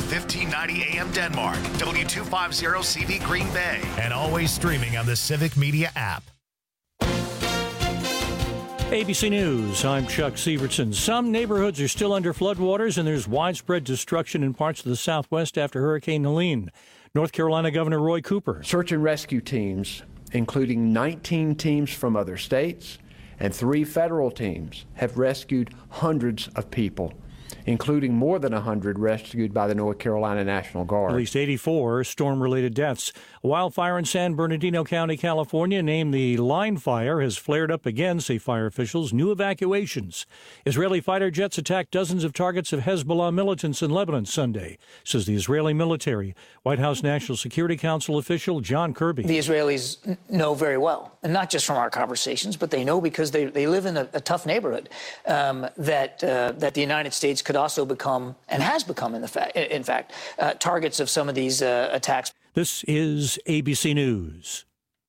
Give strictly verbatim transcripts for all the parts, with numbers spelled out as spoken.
fifteen ninety A M Denmark, W two fifty C V Green Bay, and always streaming on the Civic Media app. A B C News, I'm Chuck Severson. Some neighborhoods are still under floodwaters, and there's widespread destruction in parts of the Southwest after Hurricane Helene. North Carolina Governor Roy Cooper. Search and rescue teams, including nineteen teams from other states and three federal teams, have rescued hundreds of people, including more than one hundred rescued by the North Carolina National Guard. At least eighty-four storm-related deaths. A wildfire in San Bernardino County, California, named the Line Fire, has flared up again, say fire officials. New evacuations. Israeli fighter jets attacked dozens of targets of Hezbollah militants in Lebanon Sunday, says the Israeli military. White House National Security Council official John Kirby. The Israelis know very well, and not just from our conversations, but they know because they, they live in a, a tough neighborhood, um, that, uh, that the United States could also become, and has become in, the fa- in fact, uh, targets of some of these uh, attacks. This is A B C News.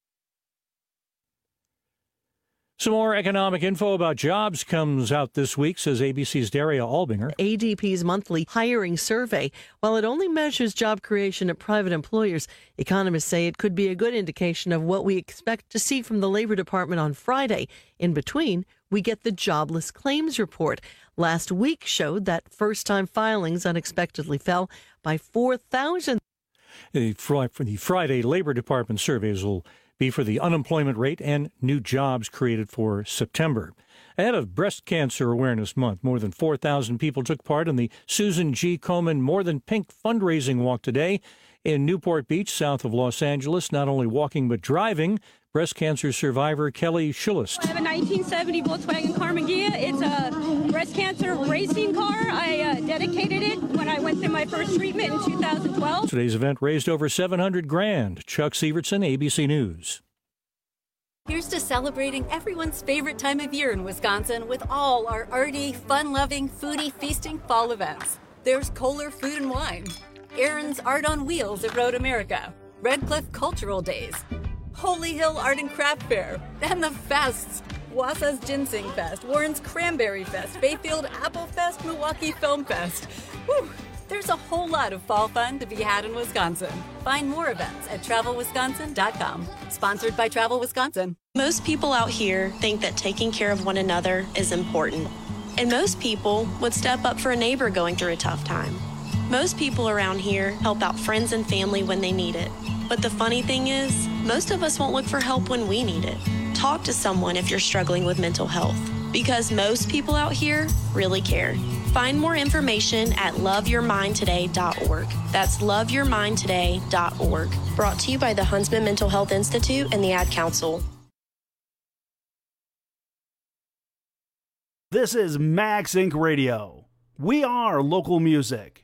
Some more economic info about jobs comes out this week, says A B C's Daria Albinger. A D P's monthly hiring survey, while it only measures job creation at private employers, economists say it could be a good indication of what we expect to see from the Labor Department on Friday. In between, we get the jobless claims report. Last week showed that first-time filings unexpectedly fell by four thousand. The Friday Labor Department surveys will be for the unemployment rate and new jobs created for September. Ahead of Breast Cancer Awareness Month, more than four thousand people took part in the Susan G. Komen More Than Pink fundraising walk today in Newport Beach, south of Los Angeles. Not only walking but driving. Breast cancer survivor Kelly Schulist. I have a nineteen seventy Volkswagen Karmann Ghia. It's a breast cancer racing car. I uh, dedicated it when I went through my first treatment in two thousand twelve. Today's event raised over seven hundred grand. Chuck Severson, A B C News. Here's to celebrating everyone's favorite time of year in Wisconsin with all our arty, fun-loving, foodie, feasting fall events. There's Kohler Food and Wine, Aaron's Art on Wheels at Road America, Red Cliff Cultural Days, Holy Hill Art and Craft Fair, and the fests. Wausau's Ginseng Fest, Warren's Cranberry Fest, Bayfield Apple Fest, Milwaukee Film Fest. Whew, there's a whole lot of fall fun to be had in Wisconsin. Find more events at travel wisconsin dot com. Sponsored by Travel Wisconsin. Most people out here think that taking care of one another is important. And most people would step up for a neighbor going through a tough time. Most people around here help out friends and family when they need it. But the funny thing is, most of us won't look for help when we need it. Talk to someone if you're struggling with mental health, because most people out here really care. Find more information at love your mind today dot org. That's love your mind today dot org. Brought to you by the Huntsman Mental Health Institute and the Ad Council. This is Max Incorporated. Radio. We are local music.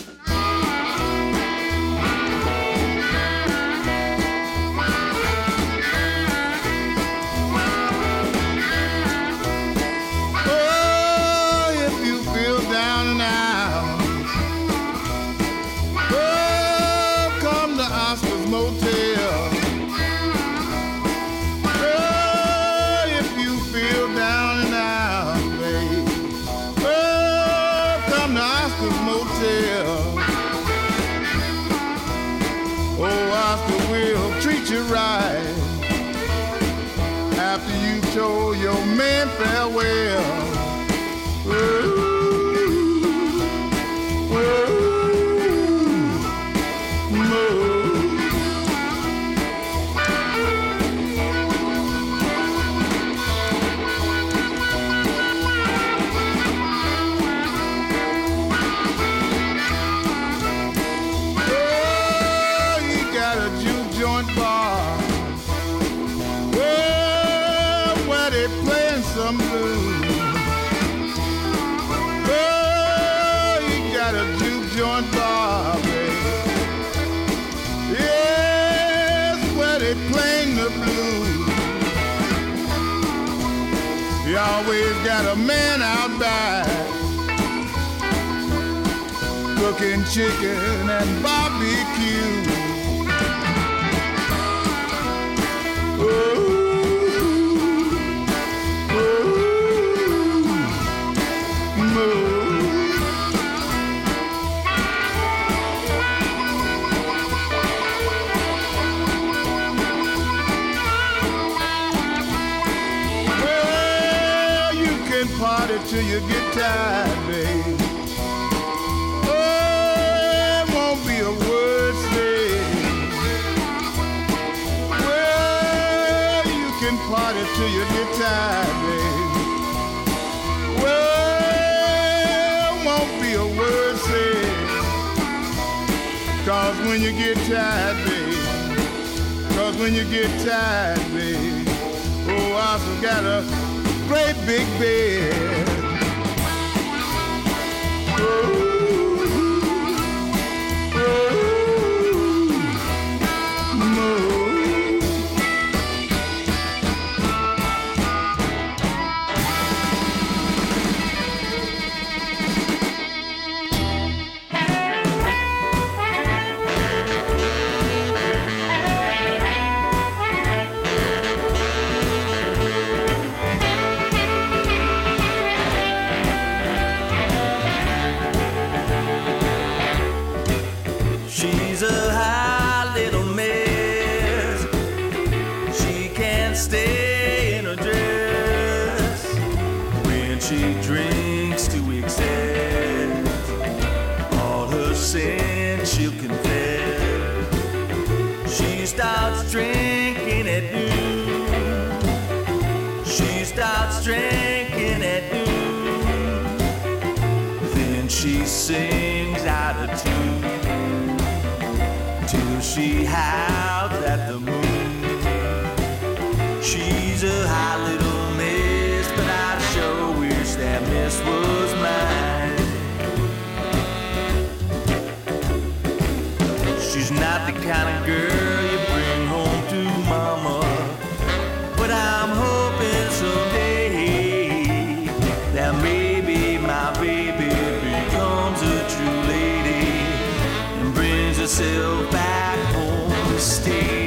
Show your man farewell. Ooh, oh, you got a juke joint bar. Playing some blues. Oh, you got a juke joint bar, baby. Yes, where they playing the blues. You always got a man out back cooking chicken and barbecue. Oh. till you get tired, babe. Oh, it won't be a word said. Well, you can party till you get tired, babe. Well, won't be a word said. Cause when you get tired, babe. Cause when you get tired, babe. Oh, I still got a great big bed. Oh. Drinking at noon. She starts drinking at noon. Then she sings out of tune till she howls at the moon. She's a hot little miss, but I sure wish that miss was mine. She's not the kind of girl you bring home to mama, but I'm hoping someday that maybe my baby becomes a true lady and brings herself back home to stay.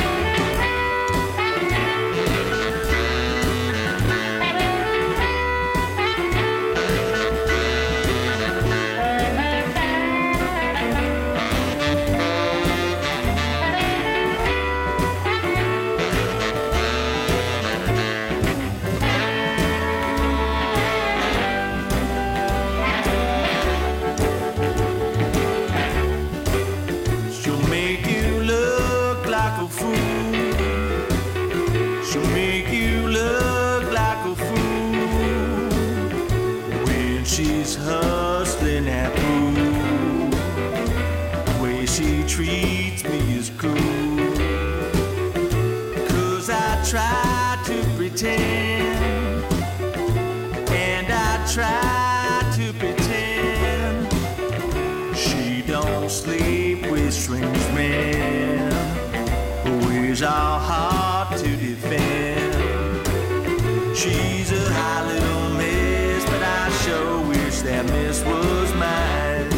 Hustling at pool, the way she treats me is cool. Cause I try to pretend, and I try to pretend she don't sleep with strange men. Her ways are hard to defend. She's a high little miss, but I sure wish that miss was mine.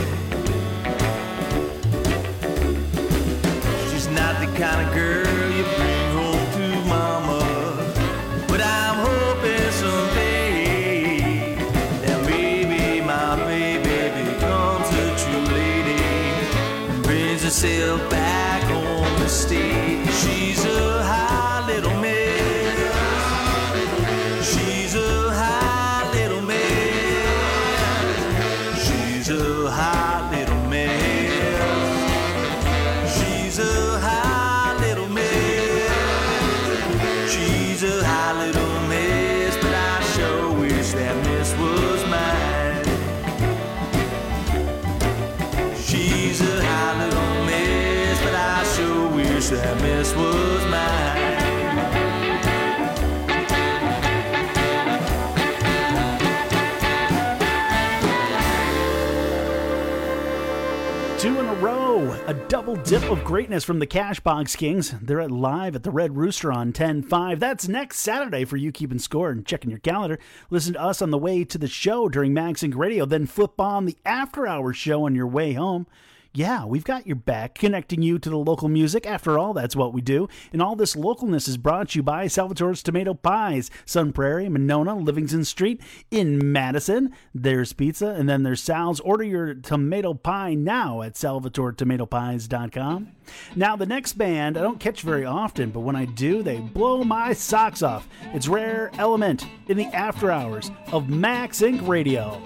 She's not the kind of girl you bring home to mama, but I'm hoping someday that maybe my baby becomes a true lady and brings herself back home to stay. She's a high little miss. She's a high little miss. She's a high little miss. She's a high little miss. She's a high little miss, but I sure wish that miss was mine. She's a high little miss, but I sure wish that miss was mine. Two in a row, a double dip of greatness from the Cashbox Kings. They're at live at the Red Rooster on ten five. That's next Saturday for you keeping score and checking your calendar. Listen to us on the way to the show during MagSync Radio, then flip on the after-hours show on your way home. Yeah, we've got your back, connecting you to the local music. After all, that's what we do. And all this localness is brought to you by Salvatore's Tomato Pies, Sun Prairie, Monona, Livingston Street in Madison. There's pizza, and then there's Sal's. Order your tomato pie now at salvatore tomato pies dot com. Now, the next band I don't catch very often, but when I do, they blow my socks off. It's Rare Element in the after hours of Max Incorporated. Radio.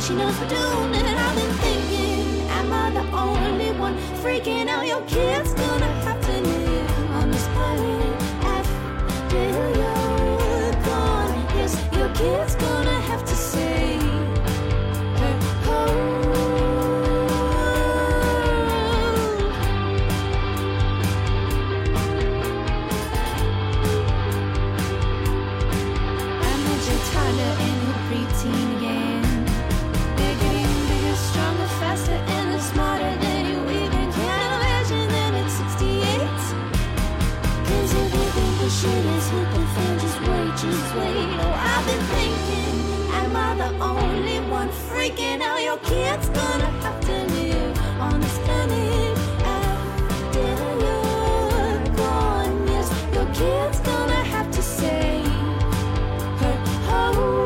she knows we're doing it. I've been thinking, am I the only one freaking out? Your kid's gonna have to live on this planet after you're gone. Yes, your kid's gonna have to say her home. Preteen again. They're getting bigger, stronger, faster, and smarter than you even can imagine. Then it's sixty-eight. Cause if you think the shit is hit the fan, just wait, just wait. Oh, I've been thinking, am I the only one freaking out? Your kid's gonna have to live on this planet after you're gone. Yes, your kid's gonna have to say her home.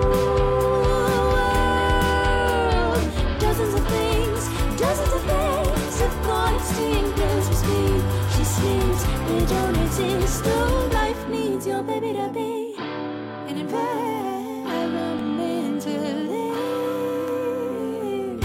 Dozens of things have gone extinct as we speak. She sleeps, they don't exist. Oh, life needs your baby to be an environment to live.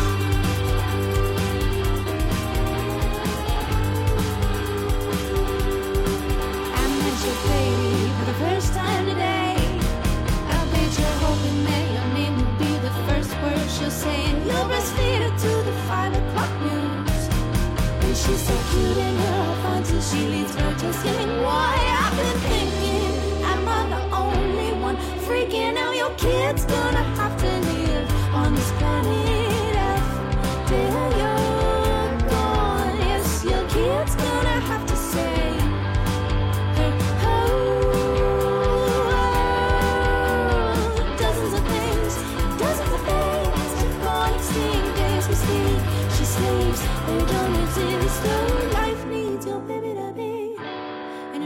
I met your baby for the first time today. I bet you're hoping that your name will be the first word she'll say, and you'll breastfeed her to the five o'clock news. And she's so cute in her fun till she leads her to singing. Why, I've been thinking, am I the only one freaking out? Your kid's gonna have to live on this planet after you're gone. Yes, your kid's gonna have to say her home. Dozens of things, dozens of things have gone extinct as we speak. She sleeps, they don't exist. Oh, life needs your baby to be an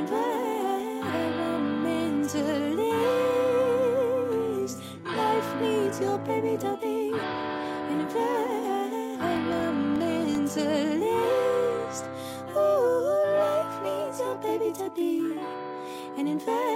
environmentalist. Life needs your baby to be an environmentalist. Ooh, life needs your baby to be an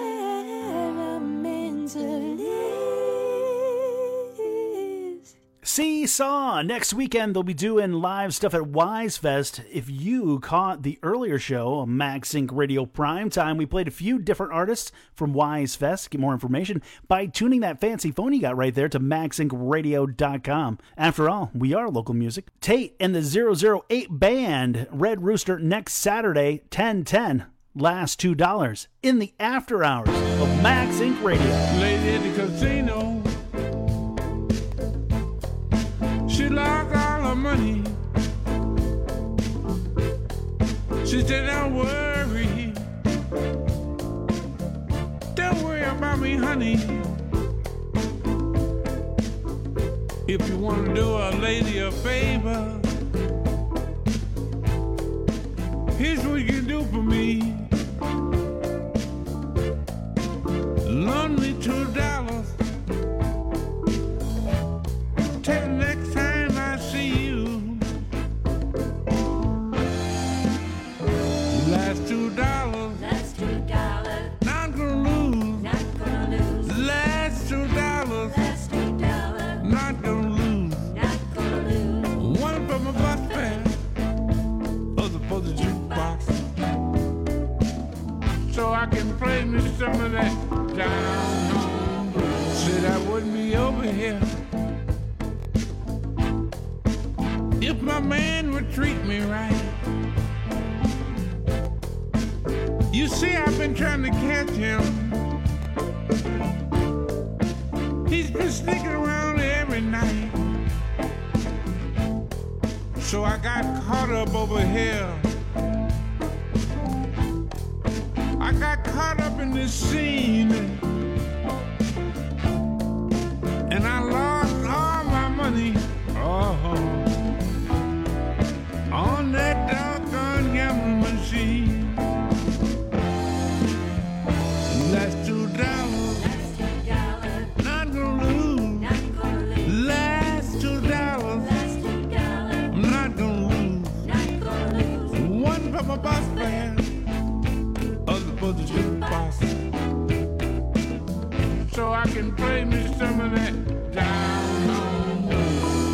environmentalist. Seesaw. Next weekend, they'll be doing live stuff at Wise Fest. If you caught the earlier show, MagSync Radio Primetime, we played a few different artists from Wise Fest. Get more information by tuning that fancy phone you got right there to mag sync radio dot com. After all, we are local music. Tate and the zero zero eight Band, Red Rooster, next Saturday, ten ten. Last two dollars in the after hours of MagSync Radio. Lady at the casino, she lost all her money. She said, don't worry, don't worry about me, honey. If you want to do a lady a favor, here's what you can do for me. Loan me two dollars. Till next time I see you. Last two dollars. Last two dollars. Not gonna lose. Not gonna lose. Last two dollars. Last two dollars. Not gonna lose. Not gonna lose. One for my bus fare. Other for the jukebox. So I can play me some of that down home blues. Said I wouldn't be over here if my man would treat me right. You see, I've been trying to catch him. He's been sneaking around every night. So I got caught up over here. I got caught up in this scene, and I lost all my money. Oh, on that doggone gambling machine. Last two dollars. Last two dollars. Not gonna lose. Not gonna lose. Last two dollars. Last two dollars. I'm not gonna lose. Not gonna lose. One for my bus fare, other for the jukebox. So I can play me some of that down home blues.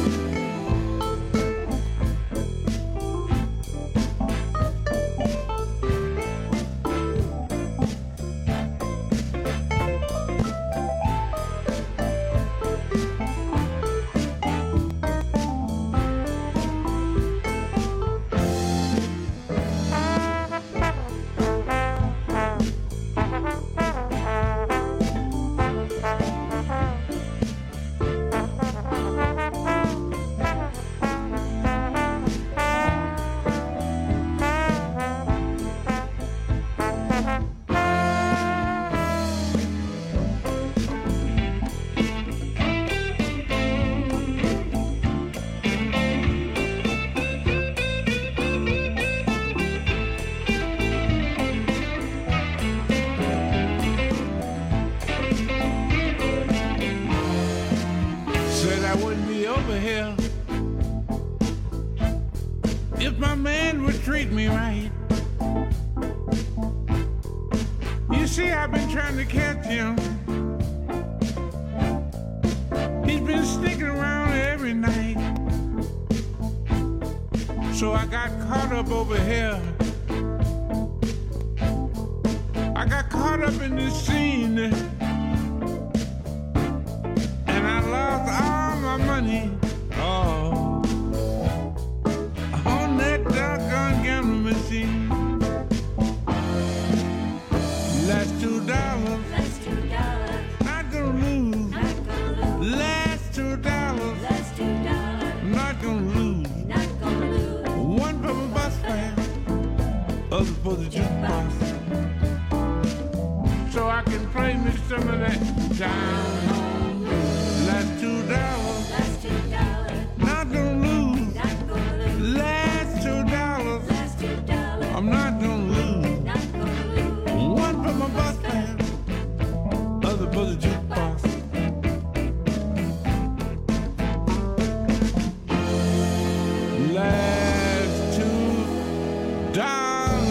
wouldn't be over here if my man would treat me right. You see, I've been trying to catch him. He's been sneaking around every night. So I got caught up over here. I got caught up in this scene, and I lost all my money. Oh, on that doggone gambling machine. Last two dollars, Last two dollars, not gonna lose. not gonna lose. Last two dollars, Last two dollars, not gonna lose. not gonna lose. One for my bus fare, other for the jukebox. So I can play me some of that down home. Last two dollars, Last two dollars, not gonna lose. not gonna lose. Last two dollars, Last two dollars, I'm not gonna lose. not gonna lose. One for my bus fare, other for the jukebox. Last two dollars.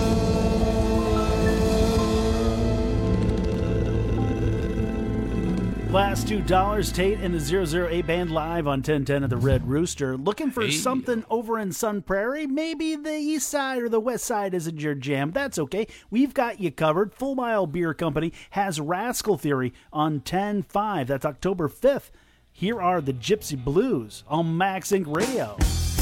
Last two dollars, Tate and the zero zero eight Band live on ten ten at the Red Rooster. Looking for Hey. something over in Sun Prairie? Maybe the east side or the west side isn't your jam. That's okay. We've got you covered. Full Mile Beer Company has Rascal Theory on ten five. That's October fifth. Here are the Gypsy Blues on Max Inc Radio.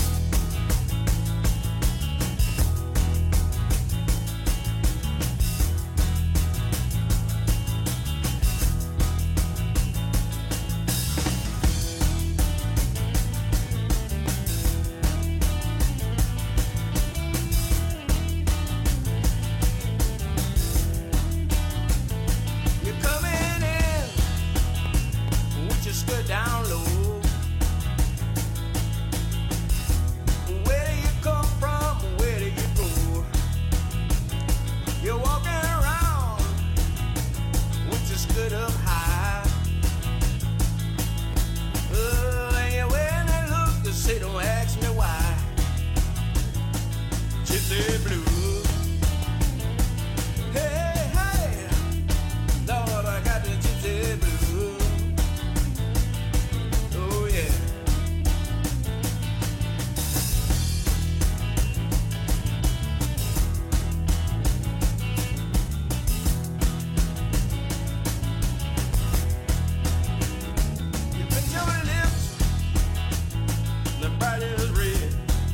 You're coming in with your skirt down low. Where do you come from? Where do you go? You're walking around with your skirt up high. Oh, and you're wearing that look to say, don't ask me why. Gypsy Blues. Hey, hey, Lord, I got the gypsy blues. Oh, yeah. You pinch your lips, the bite is red.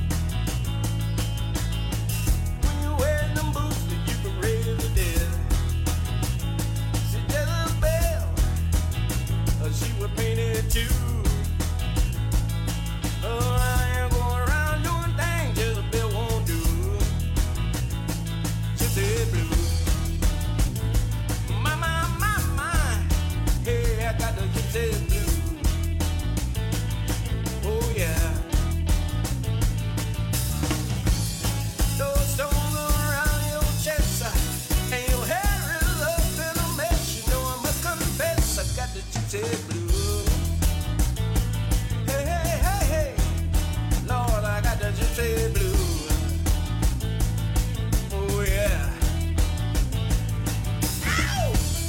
When you're wearing them boots that you can raise the dead. She Jezebel, uh, she was painted too. Oh, I ain't going around doing things Jezebel won't do. Gypsy Blues. My, my, my, my. Hey, I got the gypsy blues. Oh, yeah. Those stones around your chest, uh, and your hair is up in a mess. You know I must confess, I got the gypsy blues. Hey, hey, hey, hey, Lord, I got the gypsy blues. Oh, yeah. Ow!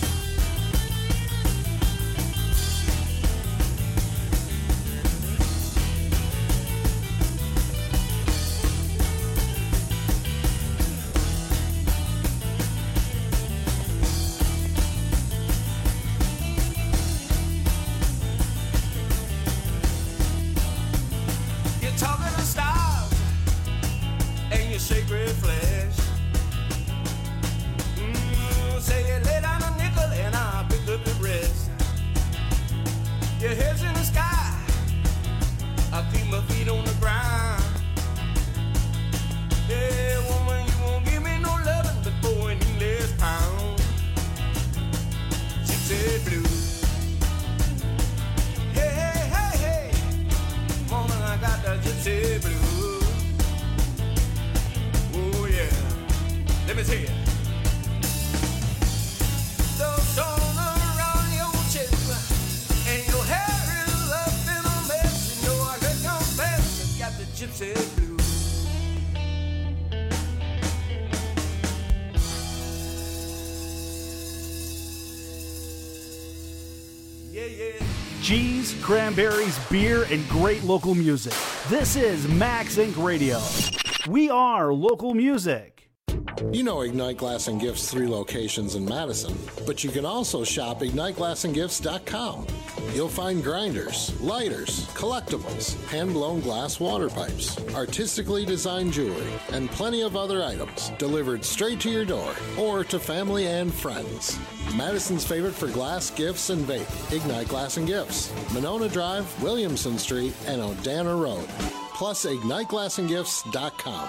You're talking to stars and your sacred flesh. Mm, say you lay down a nickel and I'll pick up the rest. Your head's in the sky, I keep my feet on the ground. Yeah, woman, you won't give me no loving before an English pound. Gypsy Blues. Hey, hey, hey, hey. Woman, I got the gypsy blues. Oh, yeah. Let me see it. Those stones around your chest, and your hair is said blue. Yeah, yeah. Cheese, cranberries, beer, and great local music. This is Max Incorporated. Radio. We are local music. You know Ignite Glass and Gifts' three locations in Madison, but you can also shop ignite glass and gifts dot com. You'll find grinders, lighters, collectibles, hand-blown glass water pipes, artistically designed jewelry, and plenty of other items delivered straight to your door or to family and friends. Madison's favorite for glass, gifts, and vape, Ignite Glass and Gifts, Monona Drive, Williamson Street, and Odana Road. Plus ignite glass and gifts dot com.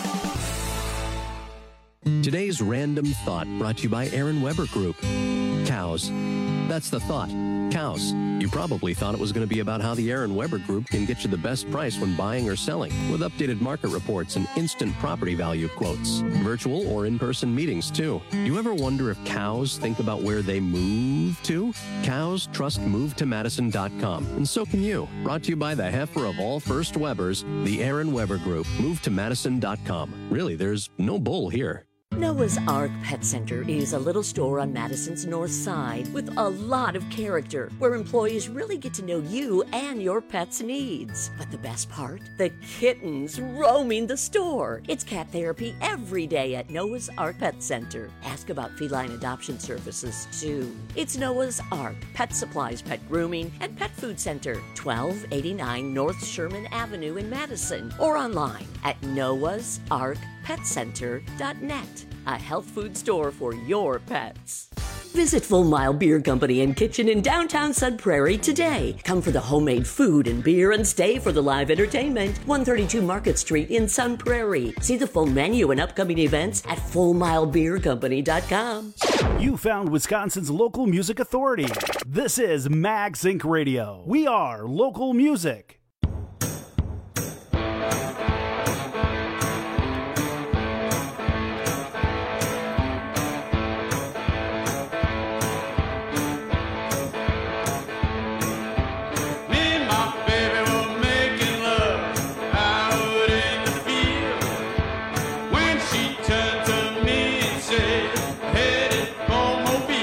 Today's Random Thought brought to you by Aaron Weber Group. Cows. That's the thought. Cows. You probably thought it was going to be about how the Aaron Weber Group can get you the best price when buying or selling, with updated market reports and instant property value quotes. Virtual or in-person meetings, too. Do you ever wonder if cows think about where they move to? Cows trust move to madison dot com, and so can you. Brought to you by the heifer of all first Webers, the Aaron Weber Group. move to madison dot com. Really, there's no bull here. Noah's Ark Pet Center is a little store on Madison's north side with a lot of character, where employees really get to know you and your pet's needs. But the best part? The kittens roaming the store. It's cat therapy every day at Noah's Ark Pet Center. Ask about feline adoption services, too. It's Noah's Ark Pet Supplies, Pet Grooming, and Pet Food Center, twelve eighty-nine North Sherman Avenue in Madison, or online at noahs ark pet center dot net. A health food store for your pets. Visit Full Mile Beer Company and Kitchen in downtown Sun Prairie today. Come for the homemade food and beer and stay for the live entertainment. one thirty-two Market Street in Sun Prairie. See the full menu and upcoming events at full mile beer company dot com. You found Wisconsin's local music authority. This is Max Incorporated. Radio. We are local music.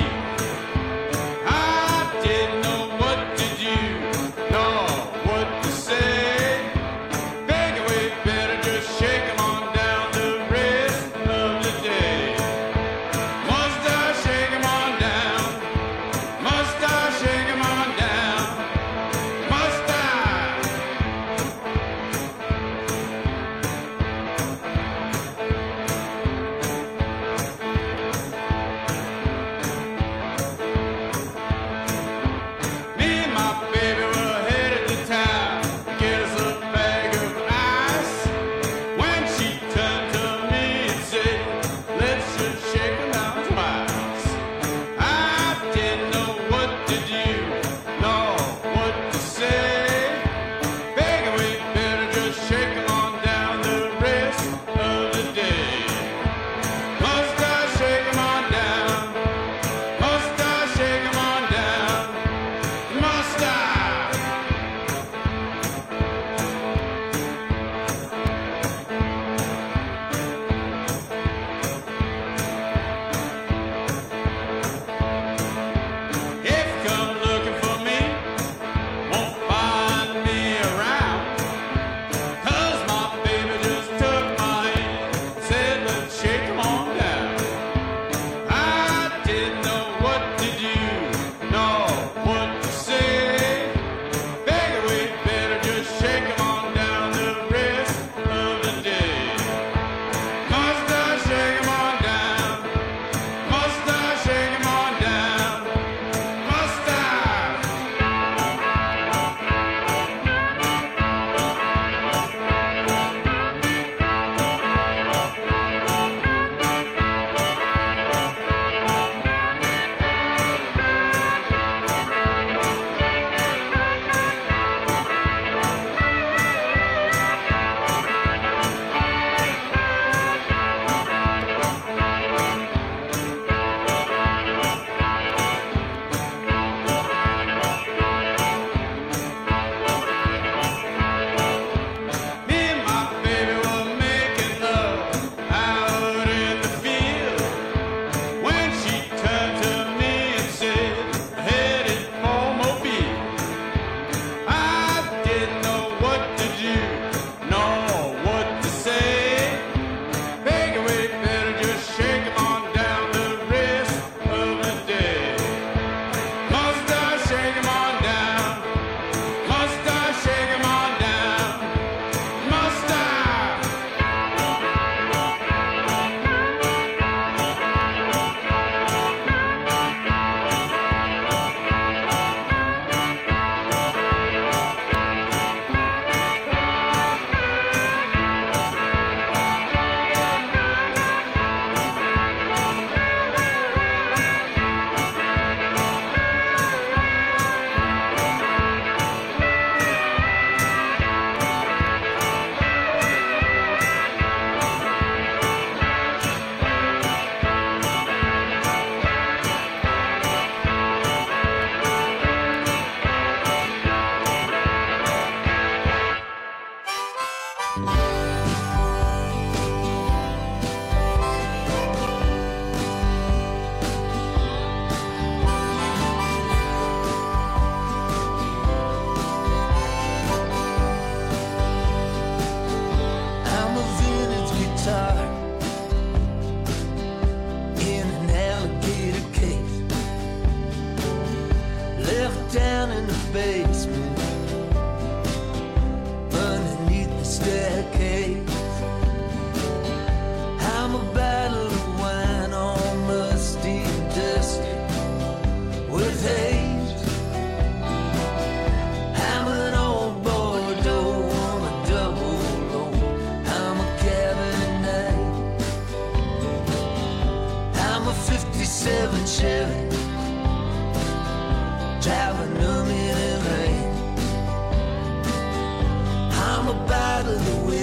What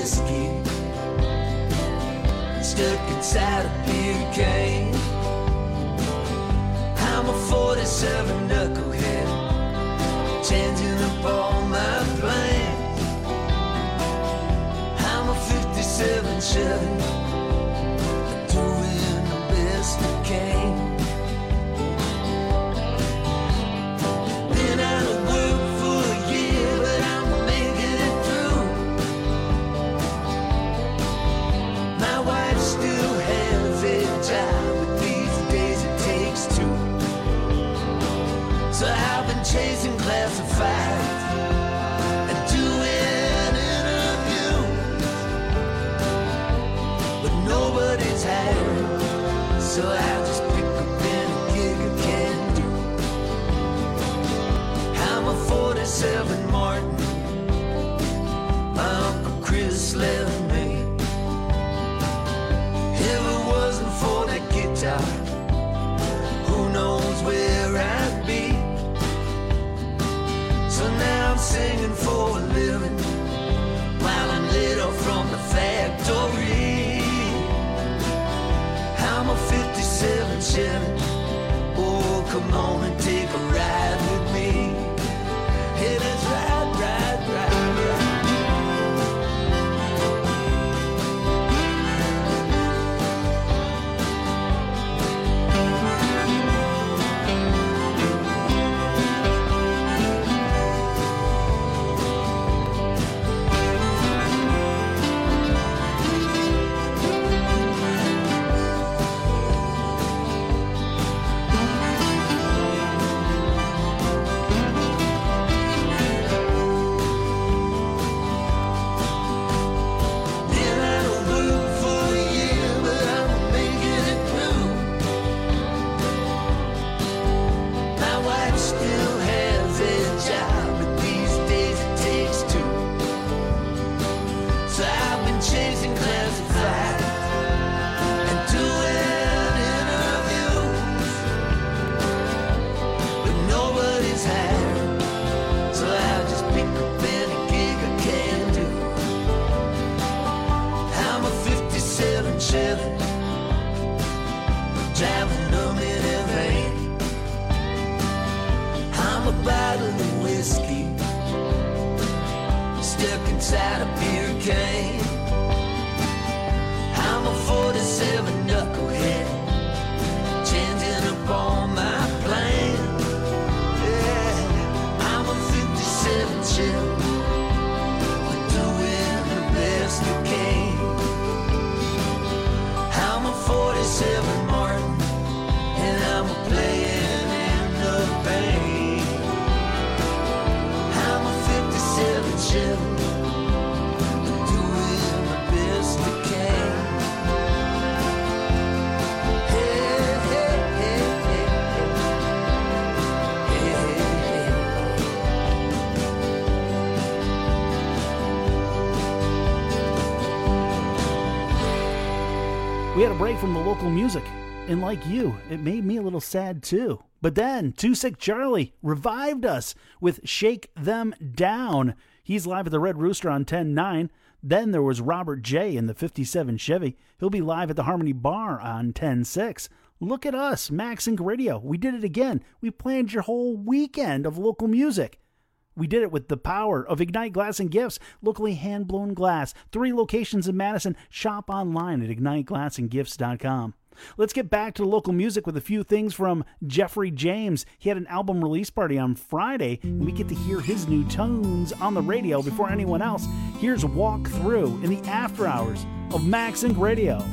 whiskey, stuck inside a beer can. I'm a forty-seven knucklehead, changing up all my plans. I'm a fifty-seven Chevy, doing the best I can. Been out of work for a year, but I'm making it through. My wife still has a job, but these days it takes two. So I've been chasing classifieds and doing interviews, but nobody's hiring, so I just pick up any gig I can do. I'm a forty-seven Martin, my Uncle Chris left me. If it wasn't for that guitar, who knows where I'd be. So now I'm singing for a living while I'm laid off from the factory. I'm a fifty-seven Chevy, oh come on and take a ride with me. Hey, let's ride, ride, ride, ride. Driving them in a van. I'm a bottle of whiskey stuck inside a beer can. I'm a forty-seven knucklehead, changing up all my plans. Yeah, I'm a fifty-seven Chevy, doing the best I can. I'm a forty-seven Martin, and I'm a playing in the band. I'm a fifty-seven Chevy, doing the best I can. Hey, hey, hey, hey, hey, hey, We had a break from the local music, and like you, it made me a little sad too. But then, Too Sick Charlie revived us with Shake Them Down. He's live at the Red Rooster on ten nine. Then there was Robert J. in the fifty-seven Chevy. He'll be live at the Harmony Bar on ten six. Look at us, Max Inc Radio. We did it again. We planned your whole weekend of local music. We did it with the power of Ignite Glass and Gifts, locally hand-blown glass. Three locations in Madison. Shop online at ignite glass and gifts dot com. Let's get back to the local music with a few things from Jeffrey James. He had an album release party on Friday, and we get to hear his new tunes on the radio before anyone else. Here's Walk Through in the after hours of Max Inc Radio.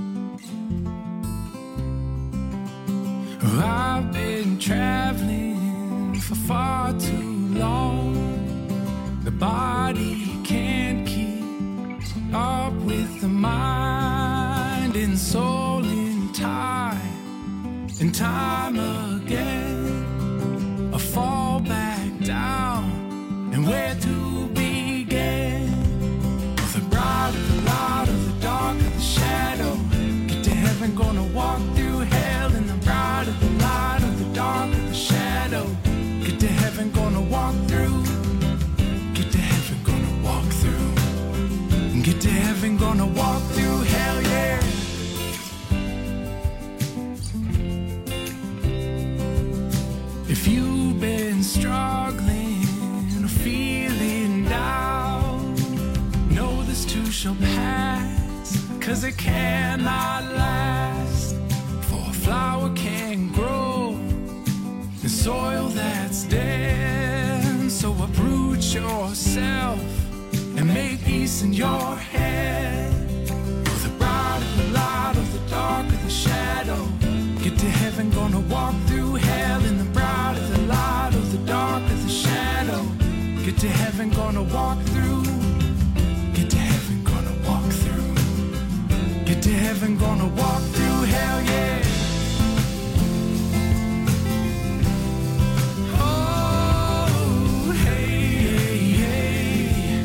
I've been traveling for far too long. The body can't keep up with the mind and soul in time and time again. I fall back down, and where to begin? The bright of the light of the dark of the shadow. Get to heaven, gonna walk through hell in the bright of the light of the dark of the shadow. Get to heaven, gonna walk through. Get to heaven, gonna walk through. Get to shall pass, 'cause it cannot last. For a flower can't grow in soil that's dead. So uproot yourself and make peace in your head. For the bright of the light, of the dark of the shadow. Get to heaven, gonna walk through hell. In the bright of the light, of the dark of the shadow. Get to heaven, gonna walk through. Get to heaven, gonna walk through. Get to heaven, gonna walk through hell, yeah. Oh, hey, hey, hey.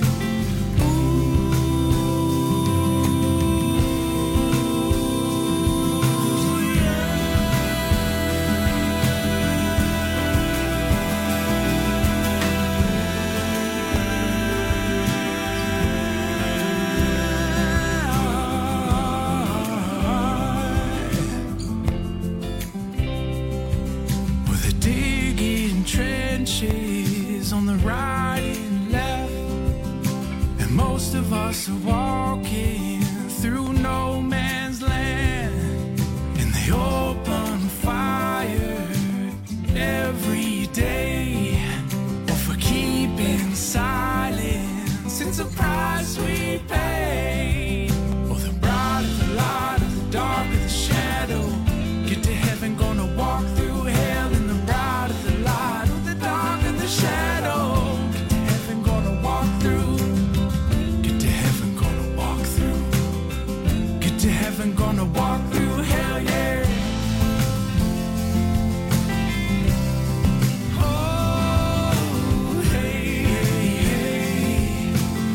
On the right and left, and most of us are walking through no man's land, and they open fire every day, or for keeping silence. It's a price we pay. Or the bright of the light, of the dark of the shadow. Get to heaven, gonna walk through hell. In the bright of the light, of the dark of the shadow. Get to heaven, gonna walk through. Get to heaven, gonna walk through. Get to heaven, gonna walk through hell, yeah. Oh, hey, hey, hey.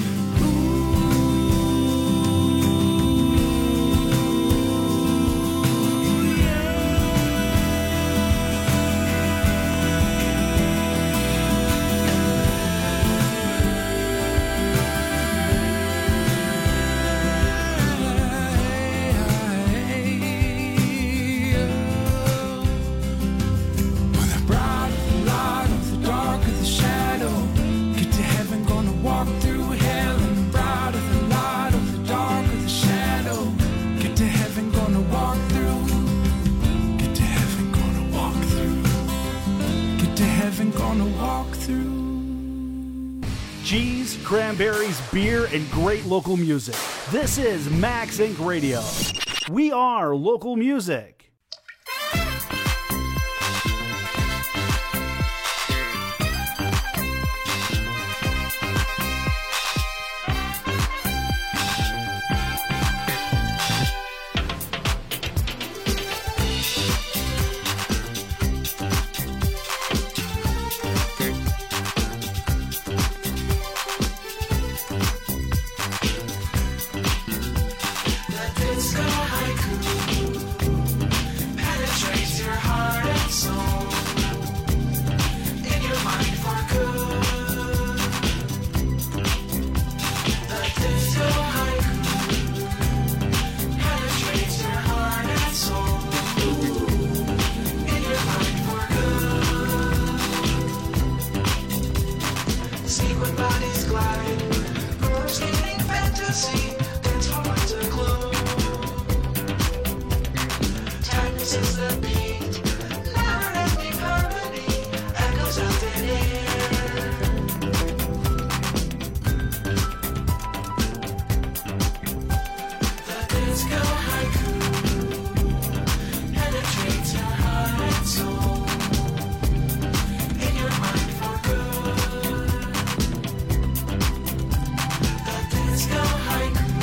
Cheese, cranberries, beer, and great local music. This is Max Incorporated. Radio. We are local music. Disco haiku.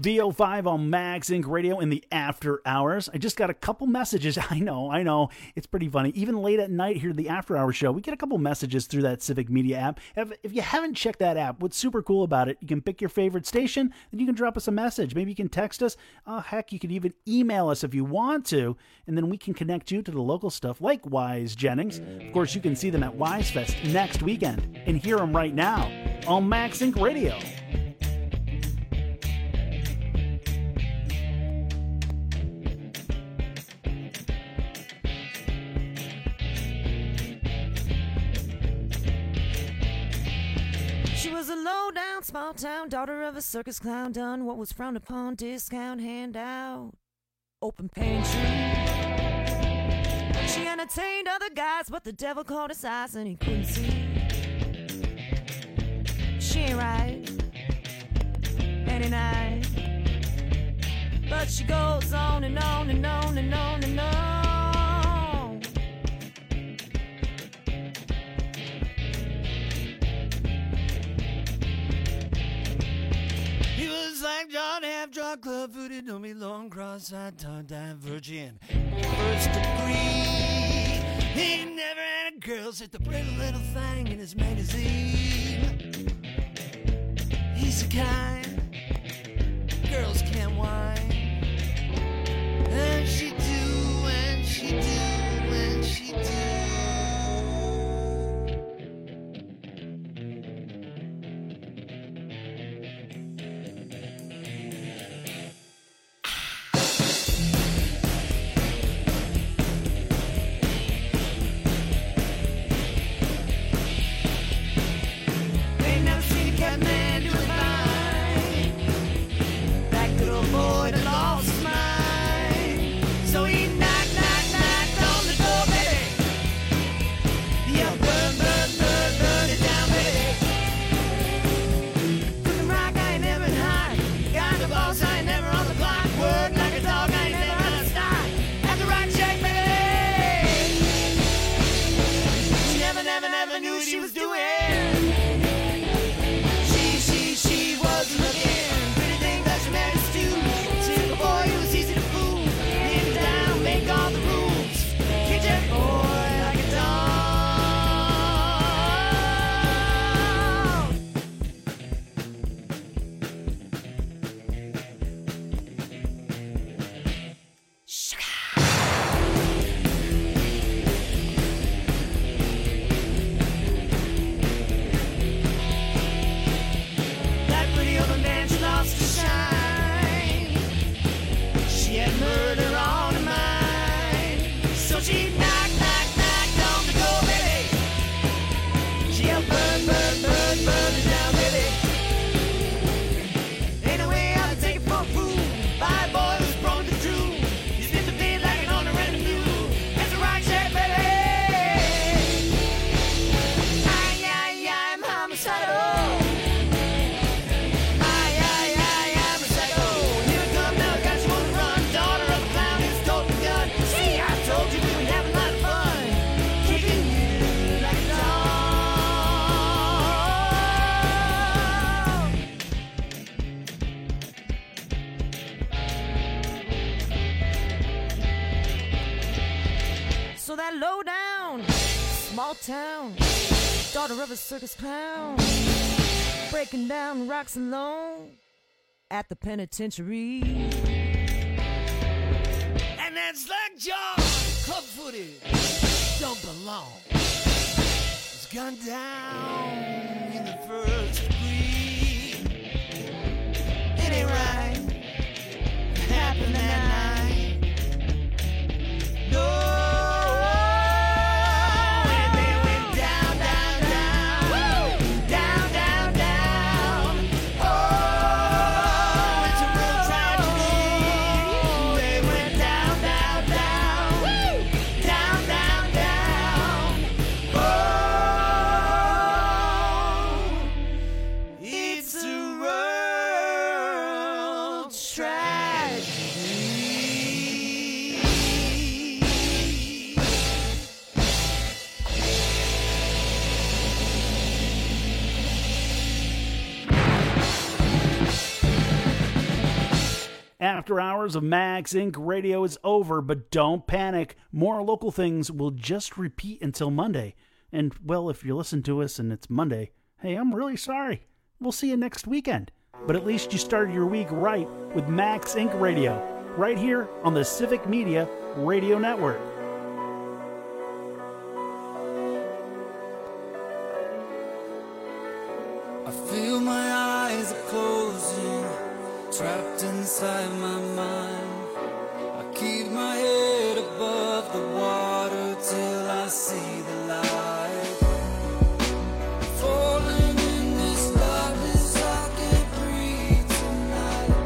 V O five on Max Inc Radio in the after hours. I just got a couple messages. I know, I know. It's pretty funny. Even late at night here at the after hour show, we get a couple messages through that Civic Media app. If, if you haven't checked that app, what's super cool about it, you can pick your favorite station, and you can drop us a message. Maybe you can text us. Oh, heck, you can even email us if you want to, and then we can connect you to the local stuff like Wise Jennings. Of course, you can see them at Wise Fest next weekend and hear them right now on Max Inc Radio. She was a low-down, small-town daughter of a circus clown, done what was frowned upon, discount handout, open pantry. She entertained other guys, but the devil caught his eyes and he couldn't see. She ain't right any night, but she goes on and on and on and on and on. He was like John half drunk, club footed, don't be long, cross-eyed, tongue divergent, first degree. He never had a girl sit the pretty little thing in his magazine. He's the kind girls can't whine, and she do, and she do, and she do. Daughter of a circus clown, breaking down rocks alone at the penitentiary. And that's like John, club-footed, don't belong. It's gone down in the first degree. It ain't right, it happened that night. No. After hours of Max Incorporated. Radio is over, but don't panic. More local things will just repeat until Monday. And, well, if you listen to us and it's Monday, hey, I'm really sorry. We'll see you next weekend. But at least you started your week right with Max Incorporated. Radio, right here on the Civic Media Radio Network. I feel my eyes are closing, trapped inside my mind. Keep my head above the water till I see the light. Falling in this darkness, I can't breathe tonight.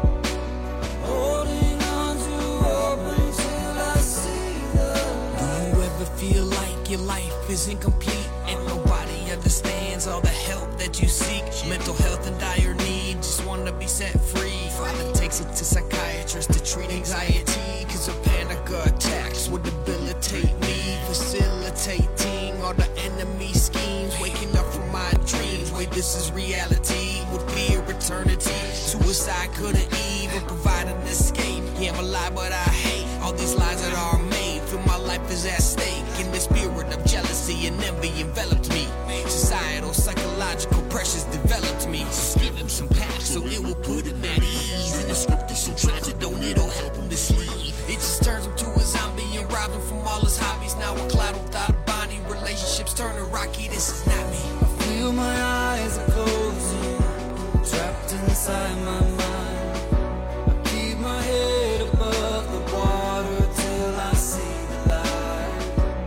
Holding on to hope until I see the light. Do you ever feel like your life is incomplete and nobody understands all the help that you seek? Mental health in dire need, just wanna be set free. Father takes it to psychiatrists to treat anxiety, cause a panic attacks would debilitate me, facilitating all the enemy schemes, waking up from my dreams. Wait, this is reality, would fear eternity. Suicide couldn't even provide an escape. Yeah, I'm alive, but I hate all these lies that are made. Feel my life is at stake, and the spirit of jealousy and envy enveloped me. Societal, psychological pressures developed me. Just give him some packs so it will put him at ease. And the script is so tragic, don't it'll help him to sleep. It just turns him to a zombie and robs him from all his hobbies. Now a cloud without a body, relationships turning rocky. This is not me. I feel my eyes are closing, trapped inside my mind. I keep my head above the water till I see the light.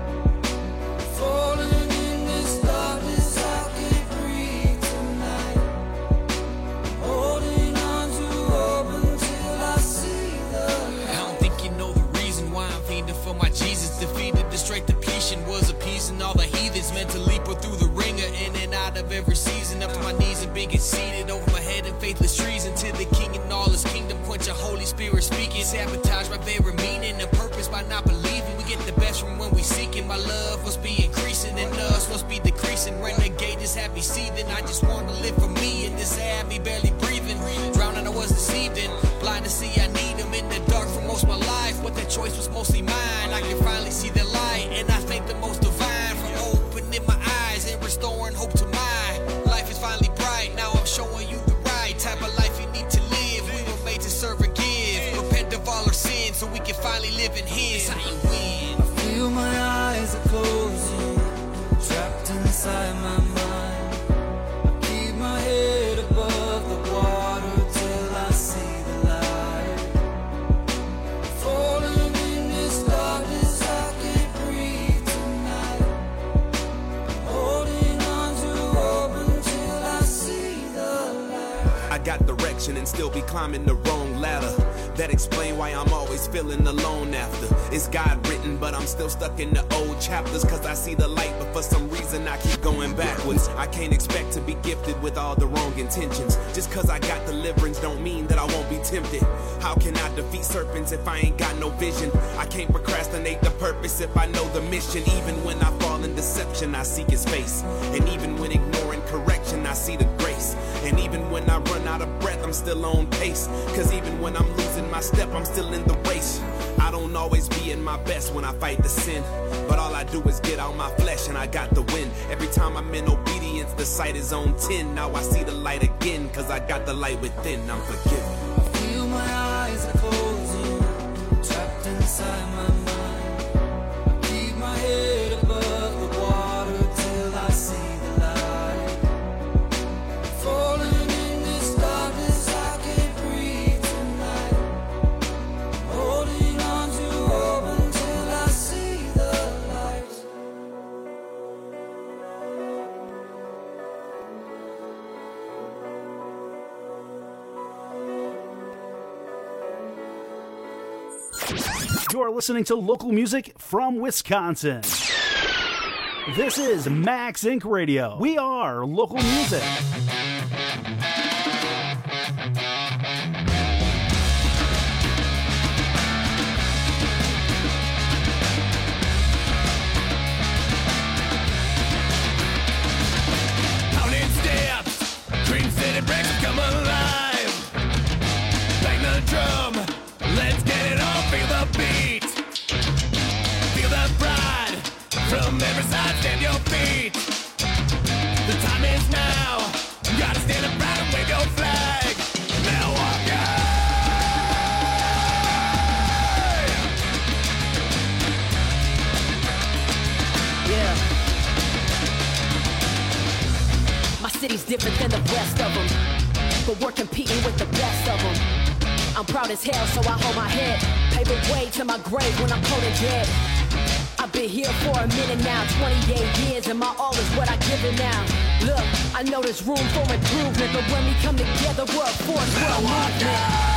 Falling in this darkness, I can't breathe tonight. Holding on to hope until I see the light. I don't think you know the reason why I'm fiending for my Jesus. Defeated the straight depletion, was appeasing all the heathens. Meant to leap her through the ringer, in and out of every season. Up to my knees and being seated over my head in faithless treason. To the king and all his kingdom, quench a Holy Spirit speaking. Sabotage my very meaning and purpose by not believing. We get the best from when we seeking. My love must be increasing and us must be decreasing. Renegade is happy seething. I just want to live for me in this air, me barely breathing. Drowning, I was deceived in. Blind to see I need him in the dark for most of my life. But that choice was mostly mine. I can finally see the light, and I thank the most divine for opening my eyes and restoring hope to mine. Life is finally bright, now I'm showing you the right type of life you need to live. We were made to serve and give. Repent of all our sins so we can finally live in his. How you win? I feel my eyes are closing, trapped inside my mind. I keep my head above the water till I see the light. Falling in this darkness, I can't breathe tonight. Holding on to hope until I see the light. I got direction and still be climbing the wrong ladder. That explain why I'm always feeling alone after. It's God written, but I'm still stuck in the old chapters. Cause I see the light, but for some reason I keep going backwards. I can't expect to be gifted with all the wrong intentions. Just cause I got deliverance don't mean that I won't be tempted. How can I defeat serpents if I ain't got no vision? I can't procrastinate the purpose if I know the mission. Even when I fall in deception, I seek his face. And even when ignoring correction, I see the grace. And even when I run out of breath, I'm still on pace. Cause even when I'm losing my step, I'm still in the race. I don't always be in my best when I fight the sin, but all I do is get out my flesh and I got the win. Every time I'm in obedience, the sight is on ten. Now I see the light again, cause I got the light within. I'm forgiven. I feel my eyes are closing, trapped inside my mind. I keep my head above the water till I see the light. Falling in this darkness, I can't breathe tonight. Holding on to hope until I see the light. You're listening to local music from Wisconsin. This is Max Incorporated. Radio. We are local music. Pounding steps, Green City breaks have come alive. Bang the drum. he's different than the rest of them. But we're competing with the best of them. I'm proud as hell, so I hold my head. Pave the way to my grave when I'm cold and dead. I've been here for a minute now, twenty-eight years, and my all is what I give it now. Look, I know there's room for improvement, but when we come together, we're a force, we're a movement.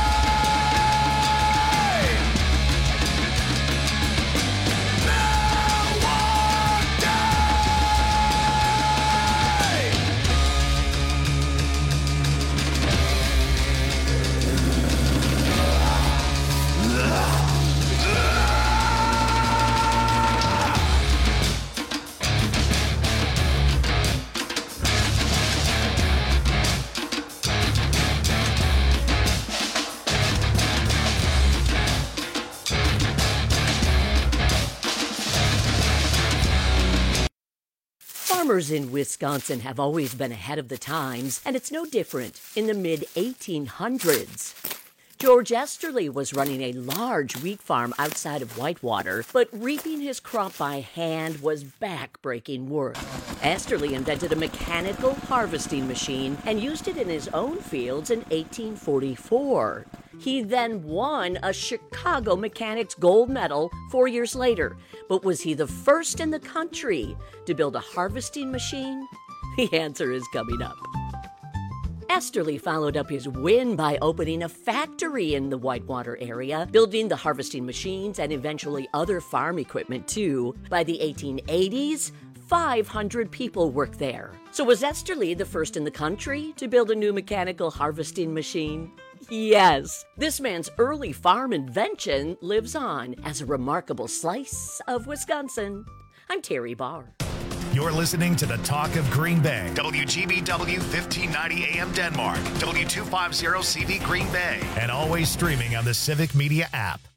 Farmers in Wisconsin have always been ahead of the times, and it's no different in the mid eighteen hundreds. George Esterly was running a large wheat farm outside of Whitewater, but reaping his crop by hand was back-breaking work. Esterly invented a mechanical harvesting machine and used it in his own fields in eighteen forty-four. He then won a Chicago Mechanics Gold Medal four years later. But was he the first in the country to build a harvesting machine? The answer is coming up. Esterly followed up his win by opening a factory in the Whitewater area, building the harvesting machines and eventually other farm equipment too. By the eighteen eighties, five hundred people worked there. So was Esterly the first in the country to build a new mechanical harvesting machine? Yes, this man's early farm invention lives on as a remarkable slice of Wisconsin. I'm Terry Barr. You're listening to the Talk of Green Bay. W G B W fifteen ninety A M Denmark, W two fifty C V Green Bay, and always streaming on the Civic Media app.